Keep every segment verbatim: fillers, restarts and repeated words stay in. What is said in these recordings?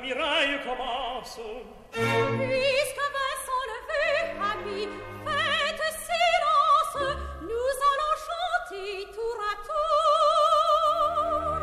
miraille commence. Puisque Vincent le veut, amis, faites silence, nous allons chanter tour à tour.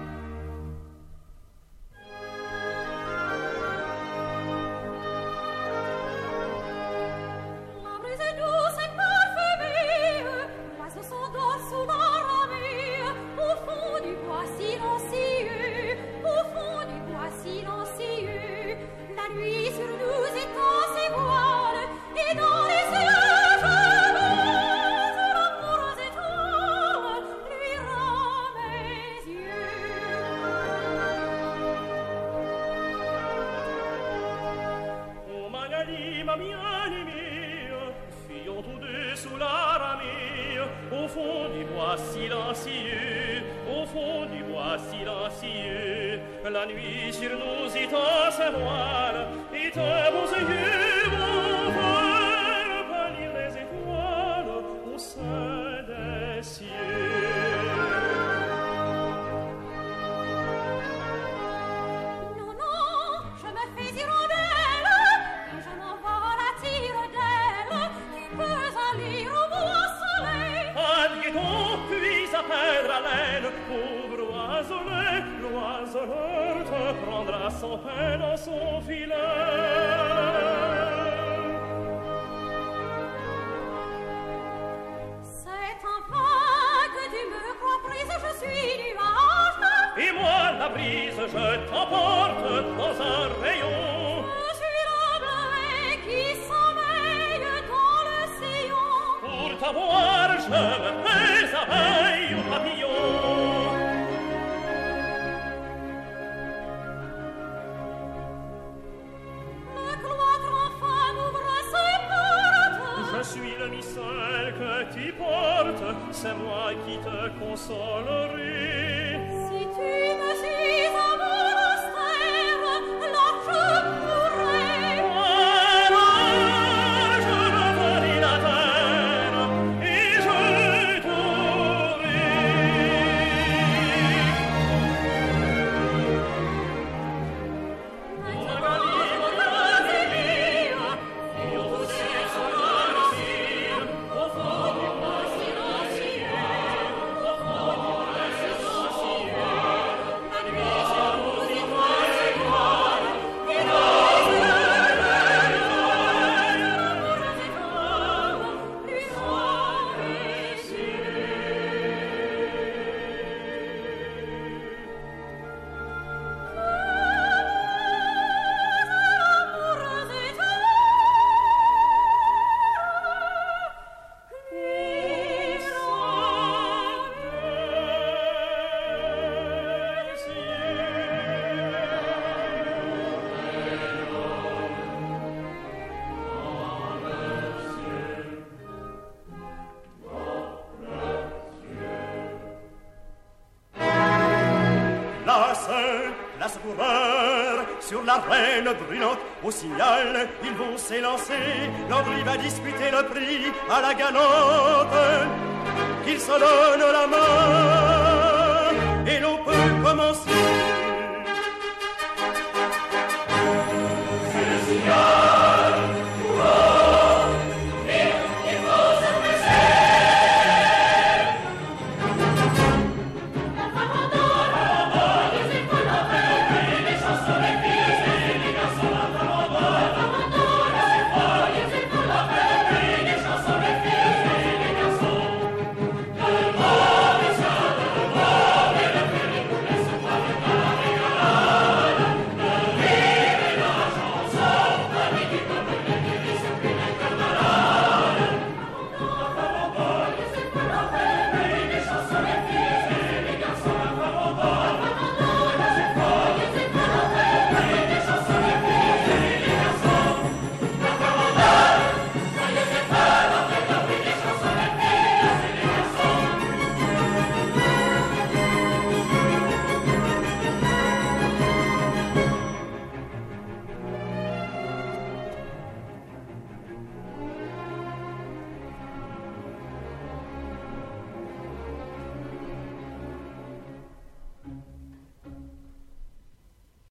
La brise est douce et parfumée, l'oiseau s'endort sous la ramée, au fond du bois silencieux, au fond du bois silencieux, la nuit sur nous étend ses voiles, et dans les yeux jalouses, l'amoureuse étoile luira mes yeux. Oh Magali, ma bien-aimée, fuyons tous deux sous la ramée, au fond du bois silencieux, au fond du bois silencieux, la nuit sur nous étend ses voiles, et tes beaux yeux vont faire pâlir les étoiles au sein des cieux. Non, non, je me fais hirondelle, et je m'envole à tire d'aile, tu peux aller au bois soleil. Alliez donc, puis à perdre haleine, pauvre oiselet, l'oiseleur te prendra sans peine dans son filet. C'est enfin que tu me crois prise, je suis nuage. Et moi, la brise, je t'emporte dans un rayon. Je suis la bleuée qui sommeille dans l'océan. Pour t'avoir, je me fais abeille ou papillon. Le cloître enfin m'ouvre ses portes. Je suis le missel que tu portes, c'est moi qui te consolerai. Si tu me suis à monastère, là je pourrai. Alors je referai la terre et je t'aurai. Place coureur, sur la reine brûlante, au signal, ils vont s'élancer. Landry va disputer le prix à la galante. Qu'ils se donnent la main.